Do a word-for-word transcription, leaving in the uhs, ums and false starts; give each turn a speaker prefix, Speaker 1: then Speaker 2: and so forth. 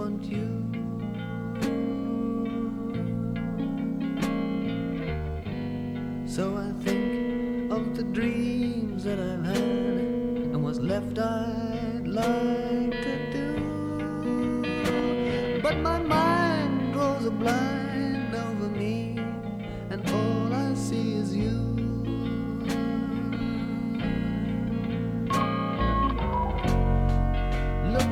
Speaker 1: want you. So I think of the dreams that I've had and what's left I'd like to